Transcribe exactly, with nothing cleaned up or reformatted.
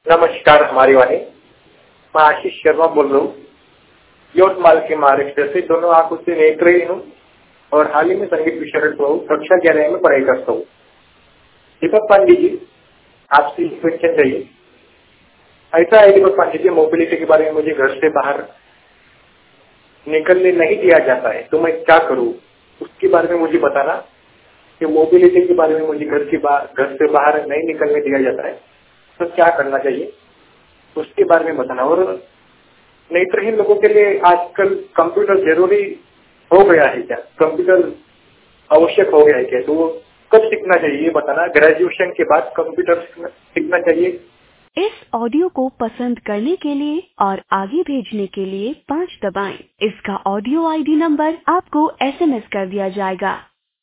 नमस्कार हमारी वाणी, मैं आशीष शर्मा बोल रहा हूँ यवतमाल के महाराष्ट्र से। दोनों आंखों से नेत्रहीन हूँ और हाल ही में संगीत विशारद हुआ हूँ। कक्षा ग्यारह में पढ़ाई करता हूँ। दीपक पांडे जी, आपसे क्वेश्चन चाहिए। ऐसा है दीपक पांडे जी, मोबिलिटी के बारे में मुझे घर से बाहर निकलने नहीं दिया जाता है, तो मैं क्या करूँ उसके बारे में मुझे बताना। कि मोबिलिटी के बारे में मुझे घर के बाहर घर से बाहर नहीं निकलने दिया जाता है तो क्या करना चाहिए उसके बारे में बताना। और नेत्रहीन लोगों के लिए आजकल कंप्यूटर जरूरी हो गया है क्या? कंप्यूटर आवश्यक हो गया है क्या? तो वो कब सीखना चाहिए ये बताना। ग्रेजुएशन के बाद कंप्यूटर सीखना चाहिए। इस ऑडियो को पसंद करने के लिए और आगे भेजने के लिए पाँच दबाएं। इसका ऑडियो आईडी नंबर आपको एसएमएस कर दिया जाएगा।